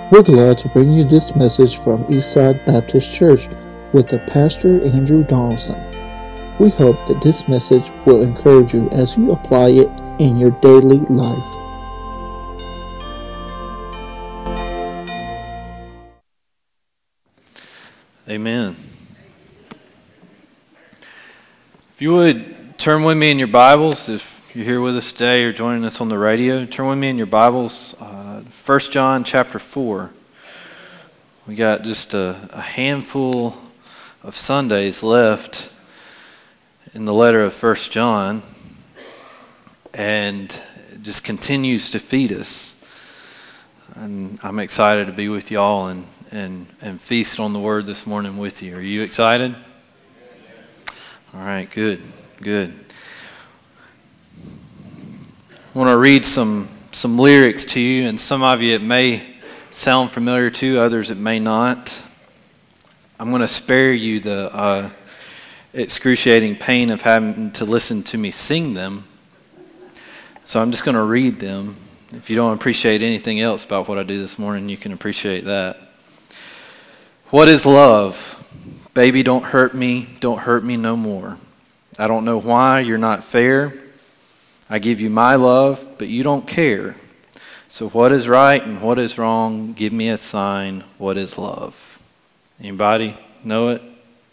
We're glad to bring you this message from Eastside Baptist Church with the Pastor Andrew Donaldson. We hope that this message will encourage you as you apply it in your daily life. Amen. If you would turn with me in your Bibles, if you're here with us today or joining us on the radio, turn with me in your Bibles, 1 John chapter 4. We got just a handful of Sundays left in the letter of 1 John, and it just continues to feed us. And I'm excited to be with y'all and feast on the Word this morning with you. Are you excited? All right, good. I want to read some lyrics to you, and some of you it may sound familiar to, others it may not. I'm going to spare you the excruciating pain of having to listen to me sing them, so I'm just going to read them. If you don't appreciate anything else about what I do this morning, you can appreciate that. What is love? Baby, don't hurt me no more. I don't know why you're not fair. I give you my love, but you don't care. So what is right and what is wrong? Give me a sign. What is love? Anybody know it?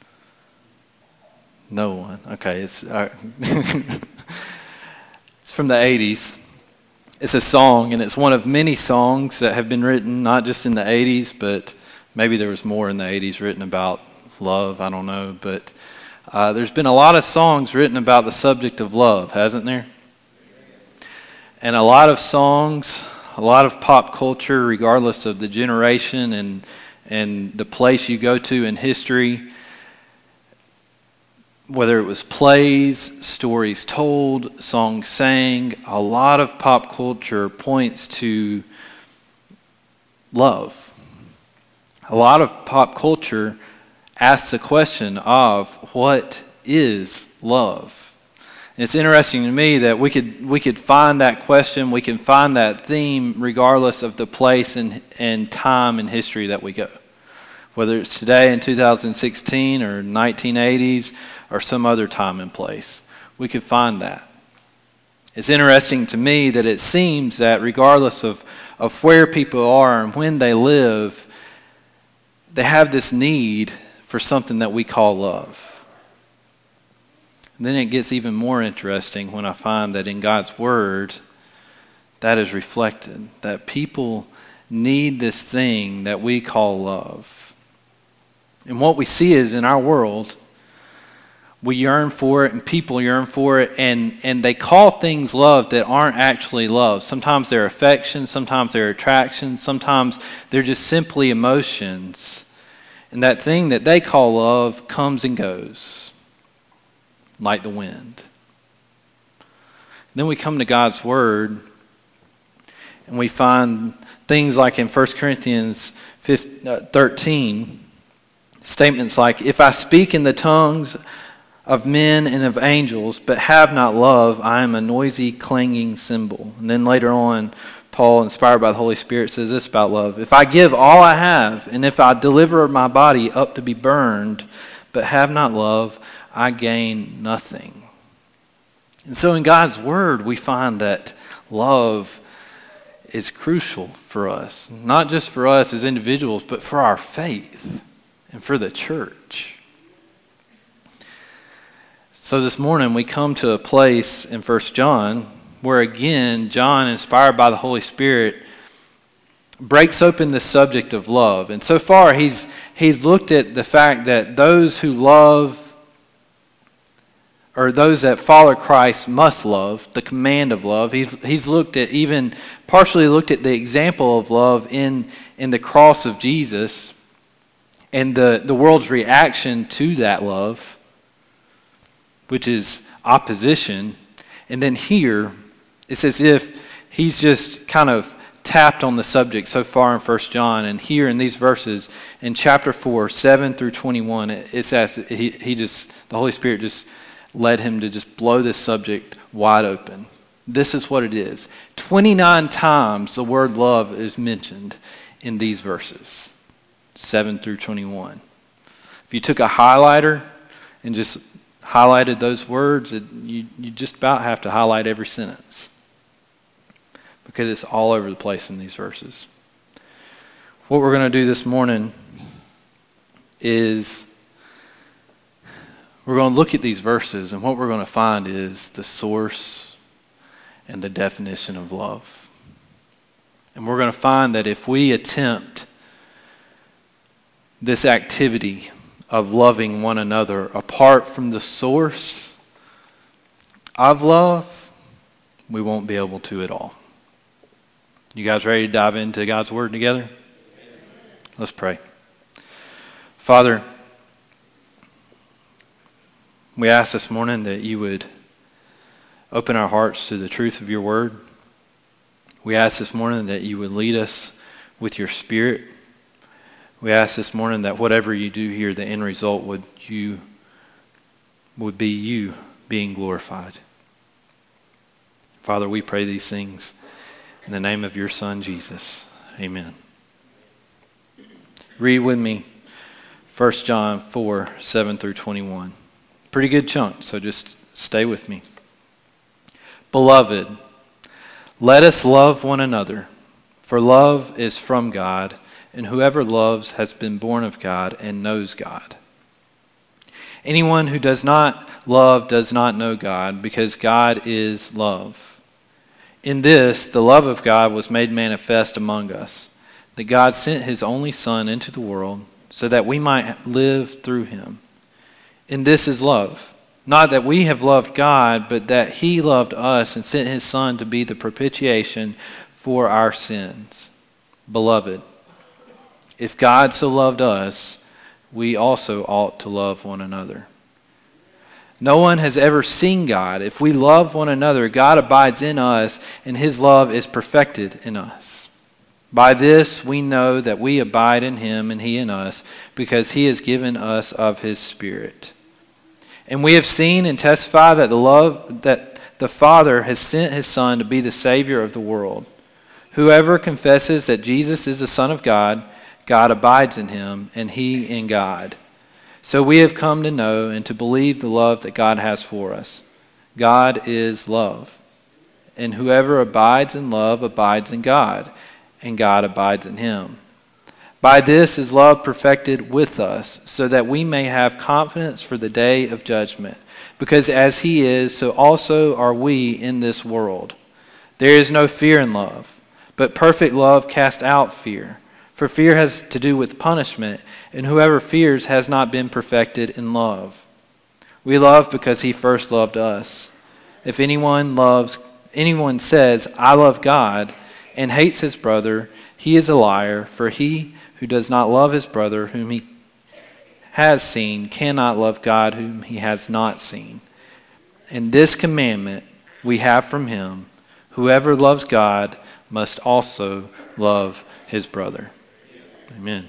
No one. Okay, it's it's from the 80s. It's a song, and it's one of many songs that have been written, not just in the 80s, but maybe there was more in the 80s written about love, I don't know. But there's been a lot of songs written about the subject of love, hasn't there? And a lot of songs, a lot of pop culture, regardless of the generation and the place you go to in history, whether it was plays, stories told, songs sang, a lot of pop culture points to love. A lot of pop culture asks the question of what is love? And it's interesting to me that we could find that question, we can find that theme regardless of the place and time in history that we go. Whether it's today in 2016 or 1980s or some other time and place, we could find that. It's interesting to me that it seems that regardless of where people are and when they live, they have this need for something that we call love. And then it gets even more interesting when I find that in God's Word, that is reflected, that people need this thing that we call love. And what we see is in our world, we yearn for it and people yearn for it, and they call things love that aren't actually love. Sometimes they're affection, sometimes they're attraction, sometimes they're just simply emotions. And that thing that they call love comes and goes like the wind. Then we come to God's Word and we find things like in 1 Corinthians 13, statements like, if I speak in the tongues of men and of angels, but have not love, I am a noisy, clanging cymbal. And then later on, Paul, inspired by the Holy Spirit, says this about love. If I give all I have, and if I deliver my body up to be burned, but have not love, I gain nothing. And so in God's Word, we find that love is crucial for us. Not just for us as individuals, but for our faith and for the church. So this morning we come to a place in 1 John where again, John, inspired by the Holy Spirit, breaks open the subject of love. And so far he's looked at the fact that those who love, or those that follow Christ must love, the command of love. He's looked at, even partially looked at the example of love in the cross of Jesus and the world's reaction to that love, which is opposition. And then here, it's as if he's just kind of tapped on the subject so far in 1 John. And here in these verses, in chapter 4, 7 through 21, it's as the Holy Spirit just led him to just blow this subject wide open. This is what it is. 29 times the word love is mentioned in these verses, 7 through 21. If you took a highlighter and just highlighted those words, you just about have to highlight every sentence because it's all over the place in these verses. What we're going to do this morning is we're going to look at these verses, and what we're going to find is the source and the definition of love. And we're going to find that if we attempt this activity of loving one another apart from the source of love, we won't be able to at all. You guys ready to dive into God's Word together? Let's pray. Father, we ask this morning that you would open our hearts to the truth of your word. We ask this morning that you would lead us with your Spirit. We ask this morning that whatever you do here, the end result would be you being glorified. Father, we pray these things in the name of your Son, Jesus. Amen. Read with me 1 John 4, 7 through 21. Pretty good chunk, so just stay with me. Beloved, let us love one another, for love is from God, and whoever loves has been born of God and knows God. Anyone who does not love does not know God, because God is love. In this, the love of God was made manifest among us, that God sent his only Son into the world so that we might live through him. And this is love, not that we have loved God, but that he loved us and sent his Son to be the propitiation for our sins. Beloved, if God so loved us, we also ought to love one another. No one has ever seen God. If we love one another, God abides in us, and his love is perfected in us. By this we know that we abide in him and he in us, because he has given us of his Spirit. And we have seen and testify that the Father has sent his Son to be the Savior of the world. Whoever confesses that Jesus is the Son of God, God abides in him, and he in God. So we have come to know and to believe the love that God has for us. God is love. And whoever abides in love abides in God, and God abides in him. By this is love perfected with us, so that we may have confidence for the day of judgment. Because as he is, so also are we in this world. There is no fear in love, but perfect love casts out fear. For fear has to do with punishment, and whoever fears has not been perfected in love. We love because he first loved us. If anyone says, I love God, and hates his brother, he is a liar, for he who does not love his brother whom he has seen cannot love God whom he has not seen. And this commandment we have from him, whoever loves God must also love his brother. Amen.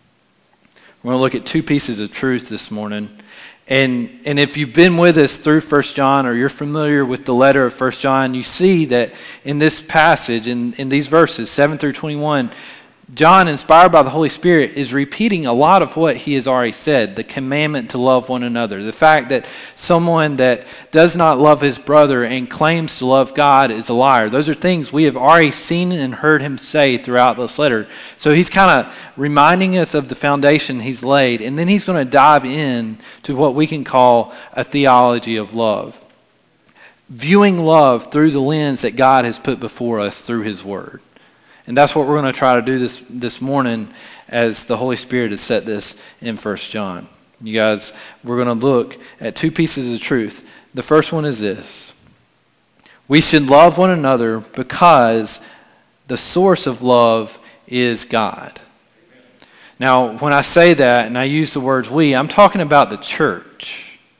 We're going to look at two pieces of truth this morning. And if you've been with us through 1 John, or you're familiar with the letter of 1 John, you see that in this passage, in these verses, 7 through 21, John, inspired by the Holy Spirit, is repeating a lot of what he has already said, the commandment to love one another. The fact that someone that does not love his brother and claims to love God is a liar. Those are things we have already seen and heard him say throughout this letter. So he's kind of reminding us of the foundation he's laid, and then he's going to dive in to what we can call a theology of love. Viewing love through the lens that God has put before us through his word. And that's what we're going to try to do this morning as the Holy Spirit has set this in 1 John. You guys, we're going to look at two pieces of truth. The first one is this. We should love one another because the source of love is God. Now, when I say that and I use the words we, I'm talking about the church.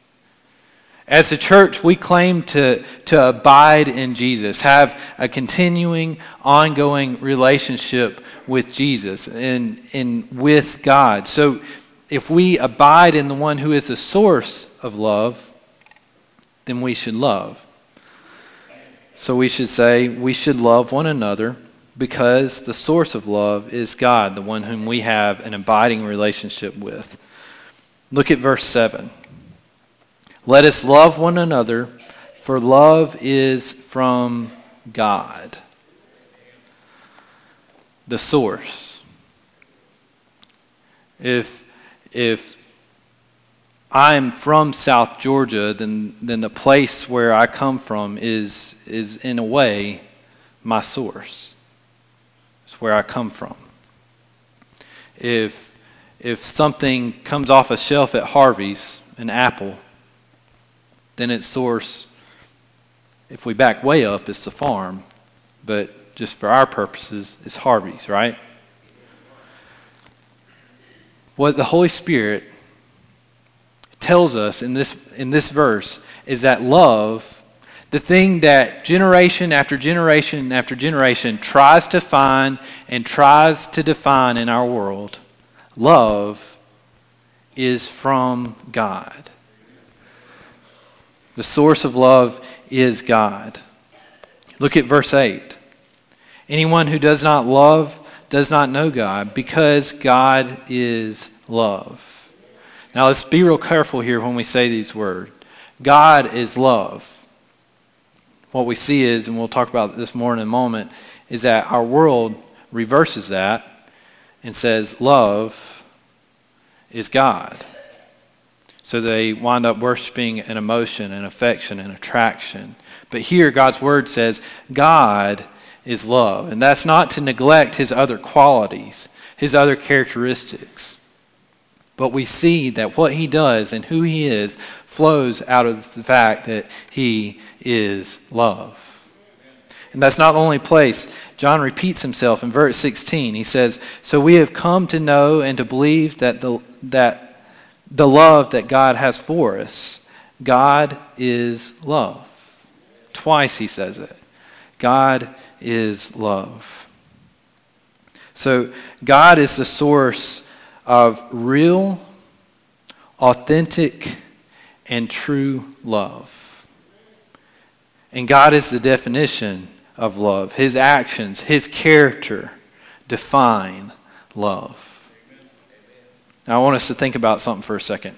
As a church, we claim to abide in Jesus, have a continuing, ongoing relationship with Jesus and with God. So if we abide in the one who is the source of love, then we should love. So we should say we should love one another because the source of love is God, the one whom we have an abiding relationship with. Look at verse 7. Let us love one another, for love is from God. The source. If I'm from South Georgia, then the place where I come from is in a way my source. It's where I come from. If something comes off a shelf at Harvey's, an apple, then its source, if we back way up, it's the farm. But just for our purposes, it's Harvey's, right? What the Holy Spirit tells us in this verse is that love, the thing that generation after generation after generation tries to find and tries to define in our world, love is from God. The source of love is God. Look at verse 8. Anyone who does not love does not know God, because God is love. Now let's be real careful here when we say these words. God is love. What we see is, and we'll talk about this more in a moment, is that our world reverses that and says love is God. So they wind up worshiping an emotion, an affection, an attraction. But here God's word says God is love. And that's not to neglect his other qualities, his other characteristics. But we see that what he does and who he is flows out of the fact that he is love. And that's not the only place. John repeats himself in verse 16. He says, so we have come to know and to believe that the love that God has for us, God is love. Twice he says it. God is love. So God is the source of real, authentic, and true love. And God is the definition of love. His actions, his character define love. Now I want us to think about something for a second.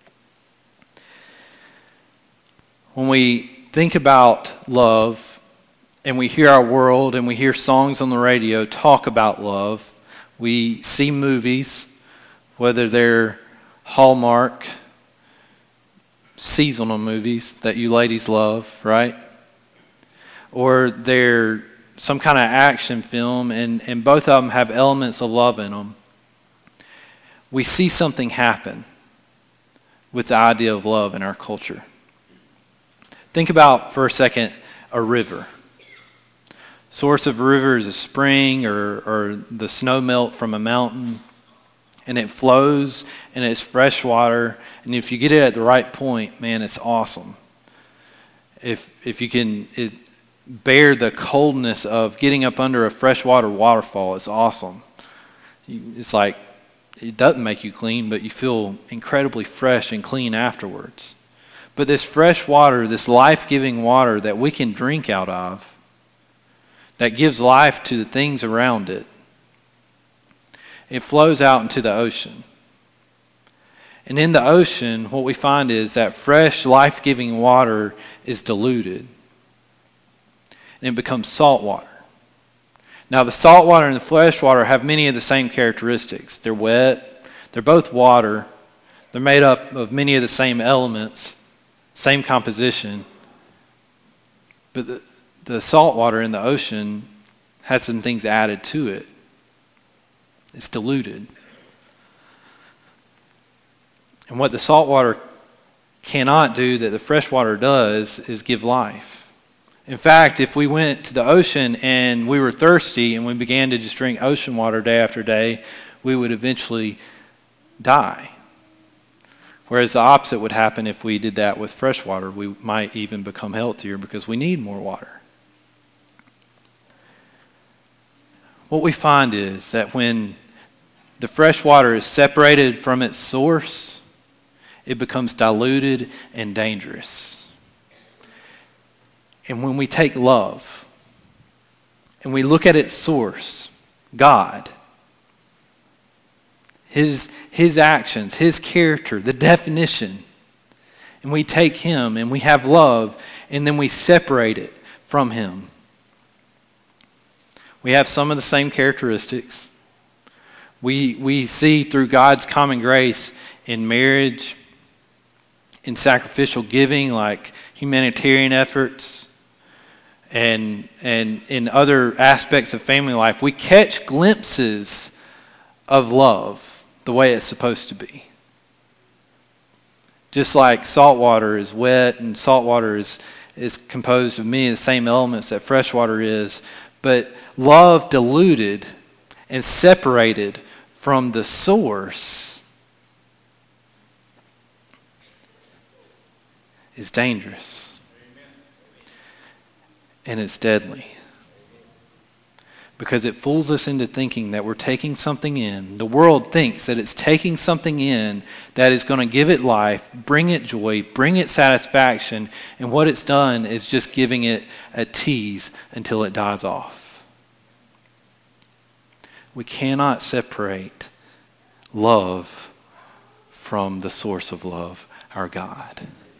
When we think about love and we hear our world and we hear songs on the radio talk about love, we see movies, whether they're Hallmark, seasonal movies that you ladies love, right? Or they're some kind of action film, and both of them have elements of love in them. We see something happen with the idea of love in our culture. Think about, for a second, a river. Source of a river is a spring or the snow melt from a mountain, and it flows, and it's fresh water, and if you get it at the right point, man, it's awesome. If you can bear the coldness of getting up under a freshwater waterfall, it's awesome. It's like, it doesn't make you clean, but you feel incredibly fresh and clean afterwards. But this fresh water, this life-giving water that we can drink out of, that gives life to the things around it, it flows out into the ocean. And in the ocean, what we find is that fresh, life-giving water is diluted. And it becomes salt water. Now, the salt water and the fresh water have many of the same characteristics. They're wet. They're both water. They're made up of many of the same elements, same composition. But the salt water in the ocean has some things added to it. It's diluted. And what the salt water cannot do that the fresh water does is give life. In fact, if we went to the ocean and we were thirsty and we began to just drink ocean water day after day, we would eventually die. Whereas the opposite would happen if we did that with fresh water. We might even become healthier because we need more water. What we find is that when the fresh water is separated from its source, it becomes diluted and dangerous. And when we take love and we look at its source, God, His actions, His character, the definition, and we take Him and we have love, and then we separate it from Him. We have some of the same characteristics. We see through God's common grace in marriage, in sacrificial giving like humanitarian efforts, and in other aspects of family life, we catch glimpses of love the way it's supposed to be. Just like salt water is wet and salt water is composed of many of the same elements that fresh water is, but love diluted and separated from the source is dangerous. And it's deadly. Because it fools us into thinking that we're taking something in. The world thinks that it's taking something in that is going to give it life, bring it joy, bring it satisfaction, and what it's done is just giving it a tease until it dies off. We cannot separate love from the source of love, our God.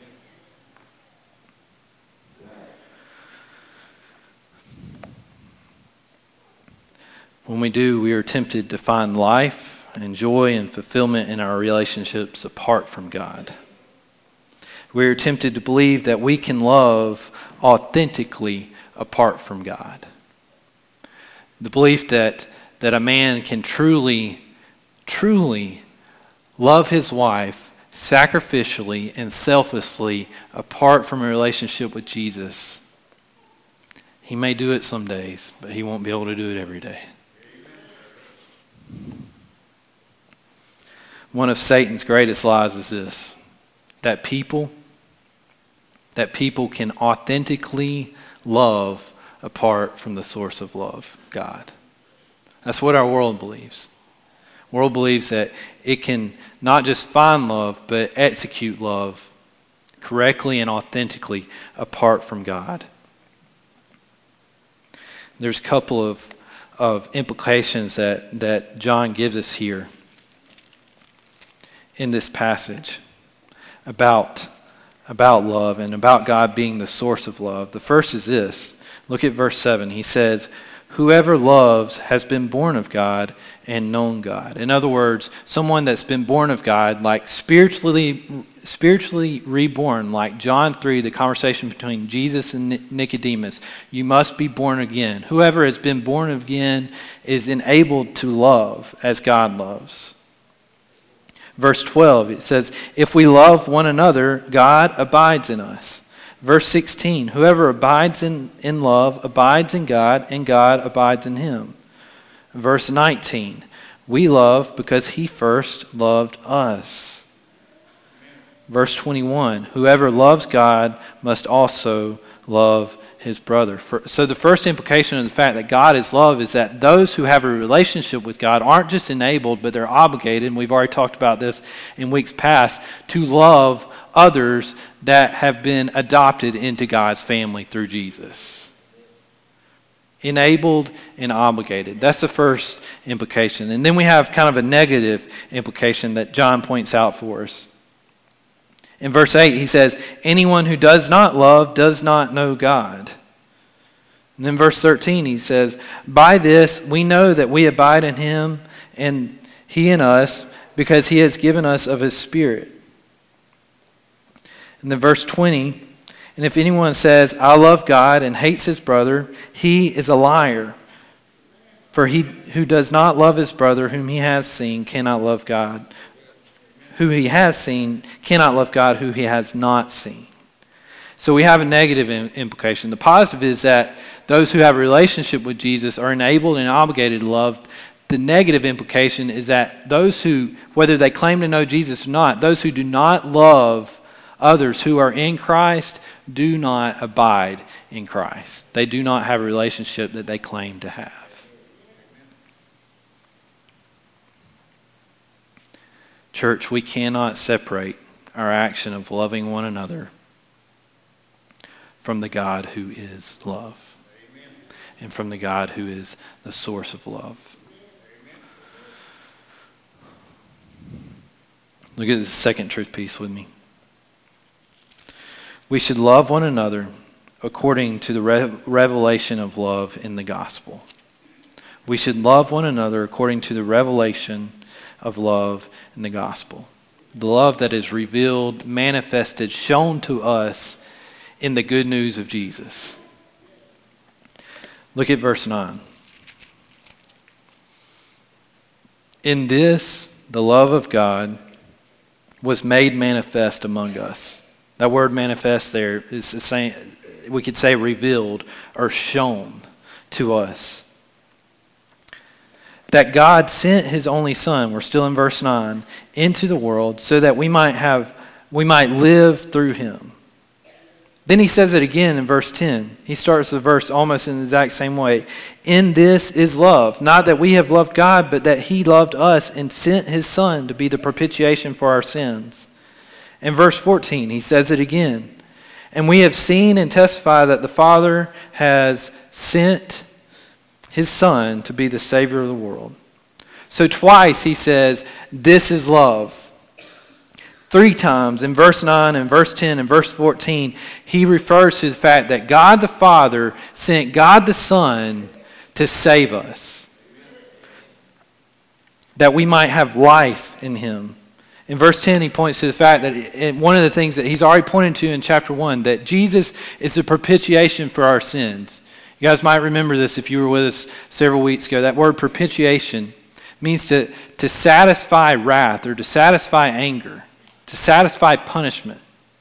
When we do, we are tempted to find life and joy and fulfillment in our relationships apart from God. We are tempted to believe that we can love authentically apart from God. The belief that a man can truly love his wife sacrificially and selflessly apart from a relationship with Jesus. He may do it some days, but he won't be able to do it every day. One of Satan's greatest lies is this, that people can authentically love apart from the source of love, God. That's what our world believes. The world believes that it can not just find love, but execute love correctly and authentically apart from God. There's a couple of implications that John gives us here in this passage about love and about God being the source of love. The first is this. Look at verse 7. He says, whoever loves has been born of God and known God. In other words, someone that's been born of God, like spiritually reborn, like John 3, the conversation between Jesus and Nicodemus. You must be born again. Whoever has been born again is enabled to love as God loves. Verse 12, it says, if we love one another, God abides in us. Verse 16, whoever abides in love abides in God, and God abides in him. Verse 19, we love because he first loved us. Verse 21, whoever loves God must also love his brother. So the first implication of the fact that God is love is that those who have a relationship with God aren't just enabled, but they're obligated, and we've already talked about this in weeks past, to love others that have been adopted into God's family through Jesus. Enabled and obligated. That's the first implication. And then we have kind of a negative implication that John points out for us. In verse 8, he says, anyone who does not love does not know God. And then verse 13, he says, by this we know that we abide in him and he in us, because he has given us of his Spirit. And then verse 20, and if anyone says, I love God and hates his brother, he is a liar. For he who does not love his brother whom he has seen cannot love God. Who he has seen cannot love God who he has not seen. So we have a negative implication. The positive is that those who have a relationship with Jesus are enabled and obligated to love. The negative implication is that those who, whether they claim to know Jesus or not, those who do not love others who are in Christ do not abide in Christ. They do not have a relationship that they claim to have. Church, we cannot separate our action of loving one another from the God who is love. Amen. and from the God who is the source of love. Look at the second truth piece with me. We should love one another according to the revelation of love in the gospel. We should love one another according to the revelation of love in the gospel. The love that is revealed, manifested, shown to us in the good news of Jesus. Look at verse 9. In this, the love of God was made manifest among us. That word manifest there is the same, we could say revealed or shown to us. That God sent his only Son, we're still in verse 9, into the world so that we might live through him. Then he says it again in verse 10. He starts the verse almost in the exact same way. In this is love, not that we have loved God, but that he loved us and sent his Son to be the propitiation for our sins. In verse 14, he says it again. And we have seen and testify that the Father has sent his Son to be the Savior of the world. So twice he says, this is love. 3 times in verse 9 and verse 10 and verse 14, he refers to the fact that God the Father sent God the Son to save us. That we might have life in him. In verse 10, he points to the fact that one of the things that he's already pointed to in chapter 1, that Jesus is the propitiation for our sins. You guys might remember this if you were with us several weeks ago. That word propitiation means to satisfy wrath or to satisfy anger, to satisfy punishment.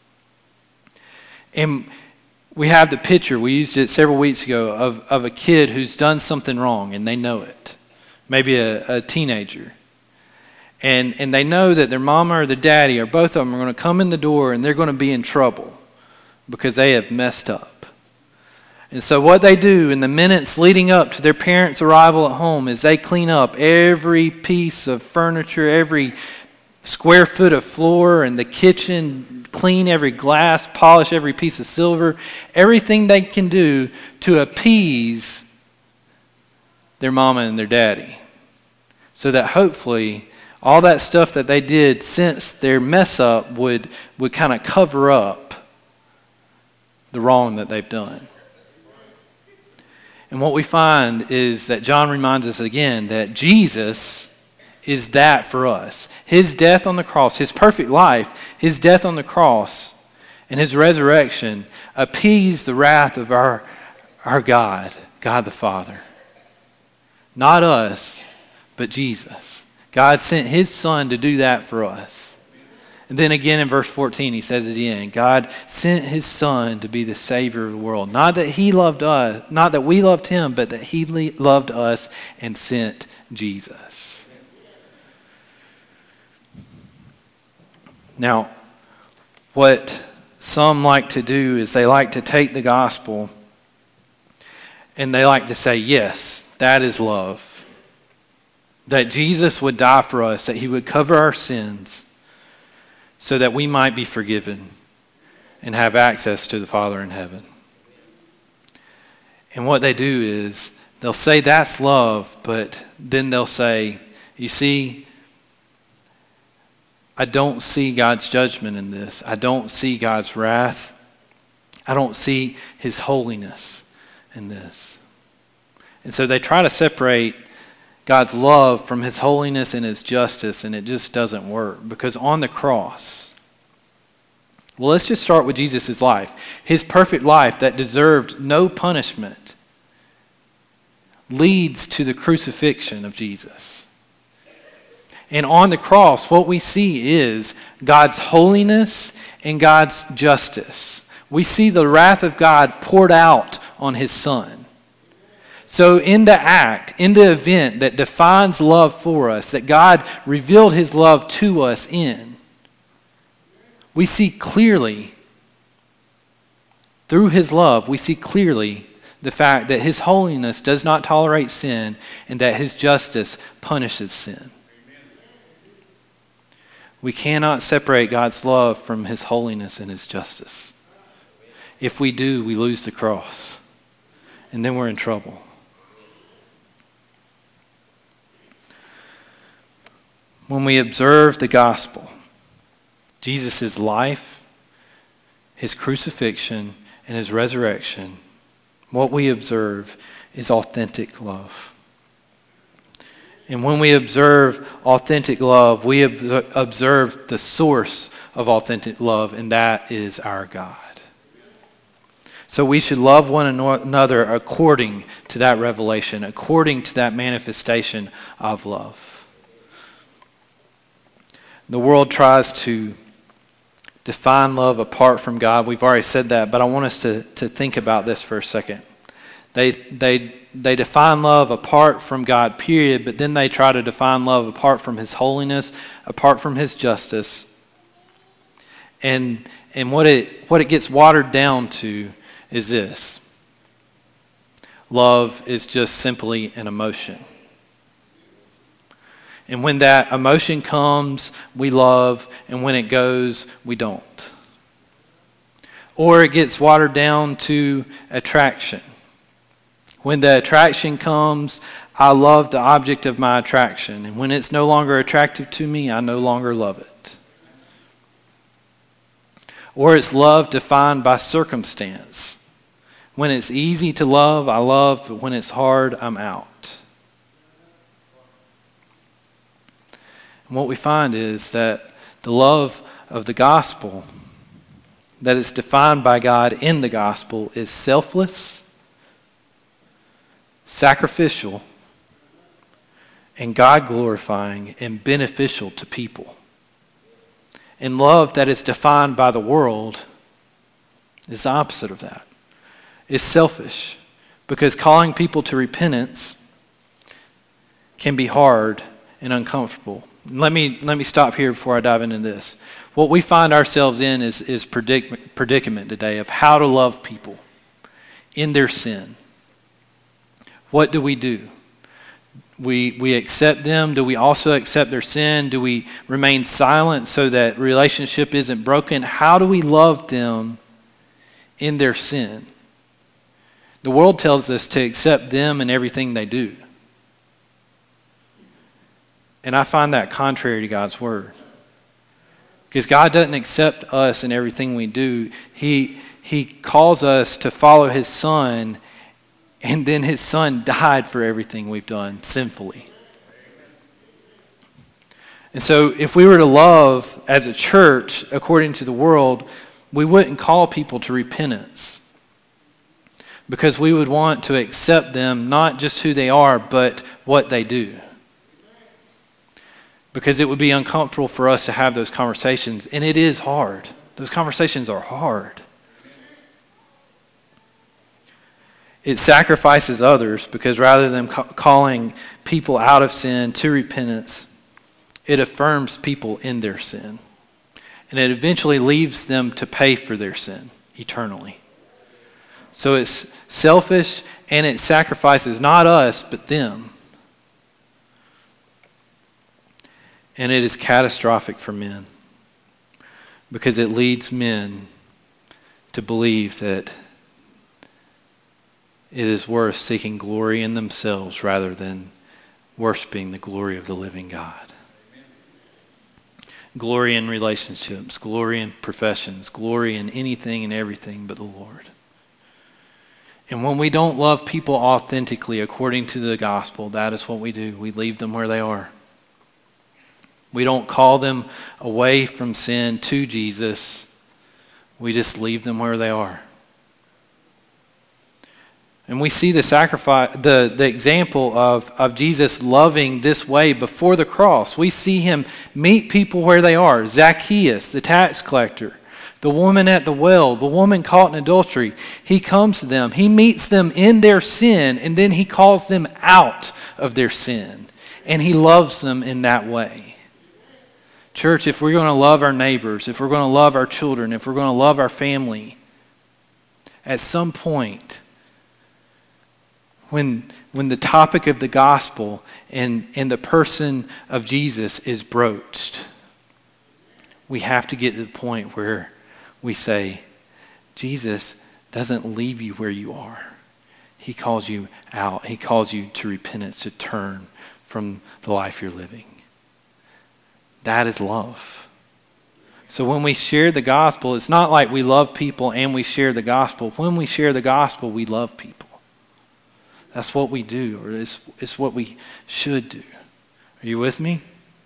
And we have the picture, we used it several weeks ago, of a kid who's done something wrong and they know it. Maybe a teenager. And they know that their mama or their daddy or both of them are going to come in the door and they're going to be in trouble because they have messed up. And so what they do in the minutes leading up to their parents' arrival at home is they clean up every piece of furniture, every square foot of floor in the kitchen, clean every glass, polish every piece of silver, everything they can do to appease their mama and their daddy. So that hopefully all that stuff that they did since their mess up would kind of cover up the wrong that they've done. And what we find is that John reminds us again that Jesus is that for us. His death on the cross, his perfect life, his death on the cross, and his resurrection appeased the wrath of our God, God the Father. Not us, but Jesus. God sent his Son to do that for us. And then again in verse 14, he says it again. God sent his Son to be the Savior of the world. Not that he loved us, not that we loved him, but that he loved us and sent Jesus. Now, what some like to do is they like to take the gospel and they like to say, yes, that is love. That Jesus would die for us, that he would cover our sins so that we might be forgiven and have access to the Father in heaven. And what they do is they'll say that's love, but then they'll say, you see, I don't see God's judgment in this. I don't see God's wrath. I don't see his holiness in this. And so they try to separate God's love from his holiness and his justice, and it just doesn't work. Because on the cross, well, let's just start with Jesus' life. His perfect life that deserved no punishment leads to the crucifixion of Jesus. And on the cross, what we see is God's holiness and God's justice. We see the wrath of God poured out on his Son. So in the act, in the event that defines love for us, that God revealed his love to us in, we see clearly, through his love, we see clearly the fact that his holiness does not tolerate sin and that his justice punishes sin. We cannot separate God's love from his holiness and his justice. If we do, we lose the cross. and then we're in trouble. When we observe the gospel, Jesus' life, his crucifixion, and his resurrection, what we observe is authentic love. And when we observe authentic love, we observe the source of authentic love, and that is our God. So we should love one another according to that revelation, according to that manifestation of love. The world tries to define love apart from God. We've already said that, but I want us to think about this for a second. They define love apart from God, period, but then they try to define love apart from his holiness, apart from his justice. And what it gets watered down to is this. Love is just simply an emotion. And when that emotion comes, we love, and when it goes, we don't. Or it gets watered down to attraction. When the attraction comes, I love the object of my attraction. And when it's no longer attractive to me, I no longer love it. Or it's love defined by circumstance. When it's easy to love, I love, but when it's hard, I'm out. And what we find is that the love of the gospel that is defined by God in the gospel is selfless, sacrificial, and God-glorifying and beneficial to people. And love that is defined by the world is the opposite of that. It's selfish, because calling people to repentance can be hard and uncomfortable. Let me stop here before I dive into this. What we find ourselves in is predicament today of how to love people in their sin. What do? We accept them. Do we also accept their sin? Do we remain silent so that relationship isn't broken? How do we love them in their sin? The world tells us to accept them and everything they do. And I find that contrary to God's word. Because God doesn't accept us and everything we do. He calls us to follow his Son, and then his Son died for everything we've done sinfully. And so if we were to love as a church according to the world, we wouldn't call people to repentance. Because we would want to accept them, not just who they are, but what they do. Because it would be uncomfortable for us to have those conversations. And it is hard. Those conversations are hard. It sacrifices others, because rather than calling people out of sin to repentance, it affirms people in their sin. And it eventually leaves them to pay for their sin eternally. So it's selfish, and it sacrifices not us, but them. And it is catastrophic for men, because it leads men to believe that it is worth seeking glory in themselves rather than worshiping the glory of the living God. Glory in relationships, glory in professions, glory in anything and everything but the Lord. And when we don't love people authentically according to the gospel, that is what we do. We leave them where they are. We don't call them away from sin to Jesus. We just leave them where they are. And we see the sacrifice, the example of Jesus loving this way before the cross. We see him meet people where they are. Zacchaeus, the tax collector, the woman at the well, the woman caught in adultery. He comes to them. He meets them in their sin, and then he calls them out of their sin. And he loves them in that way. Church, if we're going to love our neighbors, if we're going to love our children, if we're going to love our family, at some point, when the topic of the gospel and the person of Jesus is broached, we have to get to the point where we say, Jesus doesn't leave you where you are. He calls you out. He calls you to repentance, to turn from the life you're living. That is love. So when we share the gospel, it's not like we love people and we share the gospel. When we share the gospel, we love people. That's what we do, or it's what we should do. Are you with me?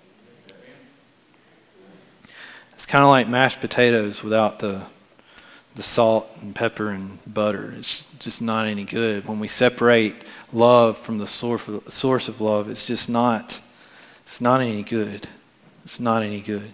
It's kind of like mashed potatoes without the salt and pepper and butter. It's just not any good. When we separate love from the source of love, it's not any good. It's not any good.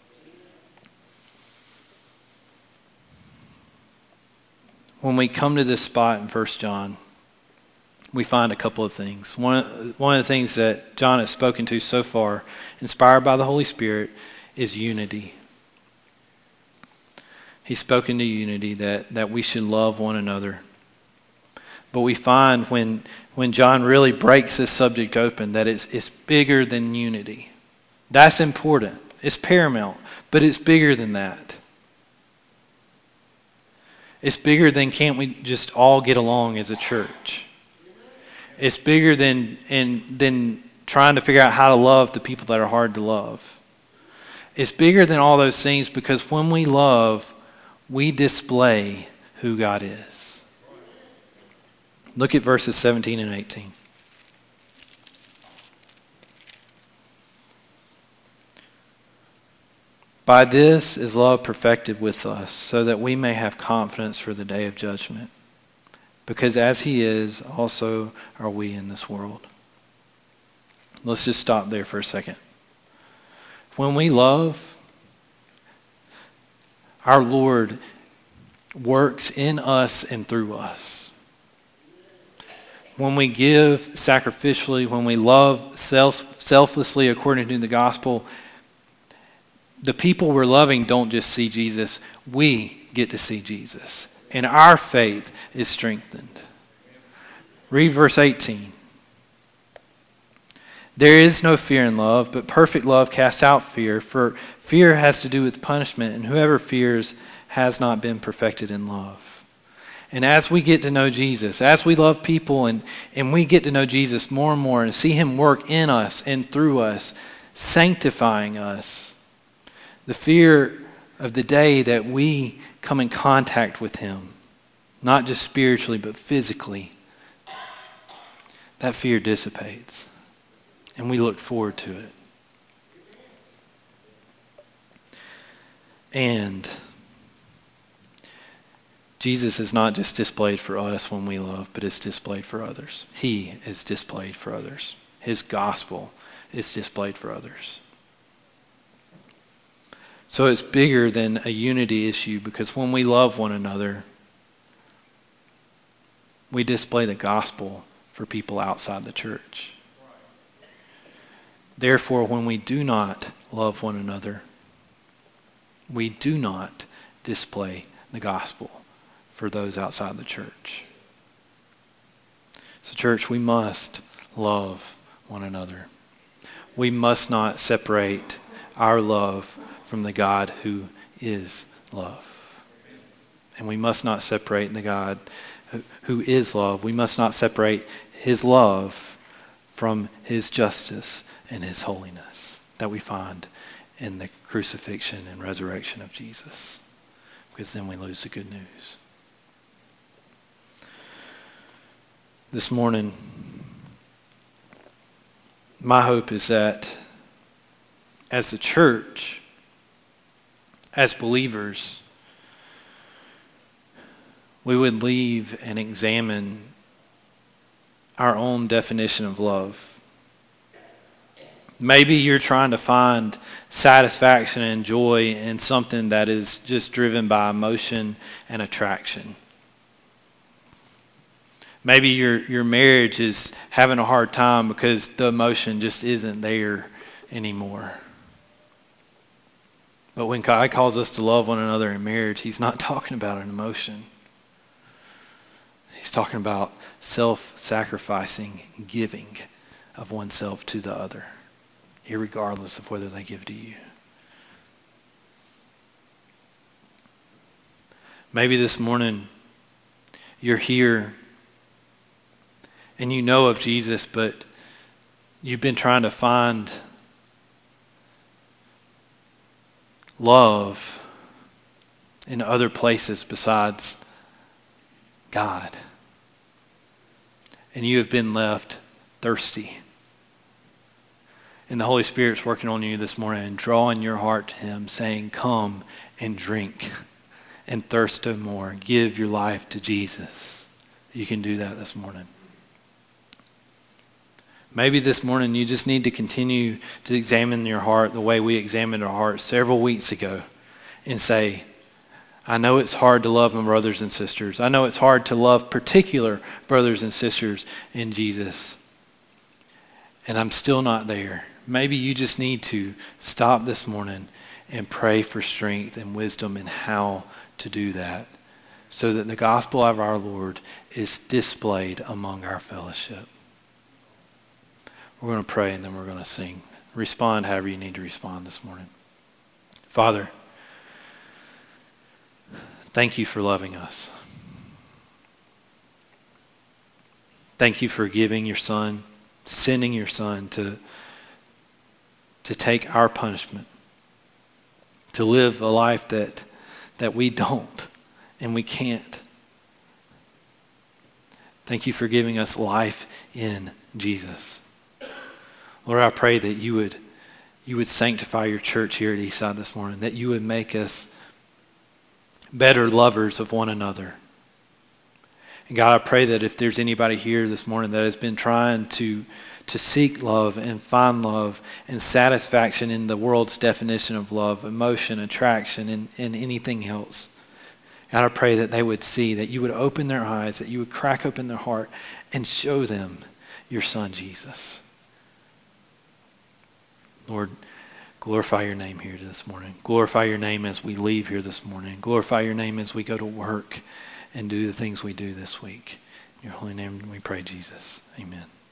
When we come to this spot in 1 John, we find a couple of things. One of the things that John has spoken to so far, inspired by the Holy Spirit, is unity. He's spoken to unity, that we should love one another. But we find when John really breaks this subject open that it's bigger than unity. That's important. It's paramount, but it's bigger than that. It's bigger than can't we just all get along as a church. It's bigger than trying to figure out how to love the people that are hard to love. It's bigger than all those things, because when we love, we display who God is. Look at verses 17 and 18. By this is love perfected with us, so that we may have confidence for the day of judgment. Because as He is, also are we in this world. Let's just stop there for a second. When we love, our Lord works in us and through us. When we give sacrificially, when we love selflessly according to the gospel, the people we're loving don't just see Jesus, we get to see Jesus. And our faith is strengthened. Read verse 18. There is no fear in love, but perfect love casts out fear, for fear has to do with punishment, and whoever fears has not been perfected in love. And as we get to know Jesus, as we love people and we get to know Jesus more and more and see Him work in us and through us, sanctifying us, the fear of the day that we come in contact with Him, not just spiritually but physically, that fear dissipates. And we look forward to it. And Jesus is not just displayed for us when we love, but it's displayed for others. He is displayed for others. His gospel is displayed for others. So it's bigger than a unity issue, because when we love one another, we display the gospel for people outside the church. Therefore, when we do not love one another, we do not display the gospel for those outside the church. So, church, we must love one another. We must not separate our love from the God who is love. And we must not separate the God who is love. We must not separate His love from His justice and His holiness that we find in the crucifixion and resurrection of Jesus. Because then we lose the good news. This morning, my hope is that as the church, as believers, we would leave and examine our own definition of love. Maybe you're trying to find satisfaction and joy in something that is just driven by emotion and attraction. Maybe your marriage is having a hard time because the emotion just isn't there anymore. But when God calls us to love one another in marriage, He's not talking about an emotion. He's talking about self-sacrificing giving of oneself to the other, irregardless of whether they give to you. Maybe this morning you're here and you know of Jesus, but you've been trying to find love in other places besides God. And you have been left thirsty. And the Holy Spirit's working on you this morning and drawing your heart to him, saying, come and drink and thirst no more. Give your life to Jesus. You can do that this morning. Maybe this morning you just need to continue to examine your heart the way we examined our hearts several weeks ago and say, I know it's hard to love my brothers and sisters. I know it's hard to love particular brothers and sisters in Jesus. And I'm still not there. Maybe you just need to stop this morning and pray for strength and wisdom in how to do that so that the gospel of our Lord is displayed among our fellowship. We're going to pray and then we're going to sing. Respond however you need to respond this morning. Father, thank you for loving us. Thank you for giving your Son, sending your Son to take our punishment, to live a life that we don't and we can't. Thank you for giving us life in Jesus. Lord, I pray that you would sanctify your church here at Eastside this morning, that you would make us better lovers of one another. And God, I pray that if there's anybody here this morning that has been trying to seek love and find love and satisfaction in the world's definition of love, emotion, attraction, and anything else, God, I pray that they would see, that you would open their eyes, that you would crack open their heart and show them your Son, Jesus. Lord, glorify your name here this morning. Glorify your name as we leave here this morning. Glorify your name as we go to work and do the things we do this week. In your holy name we pray, Jesus. Amen.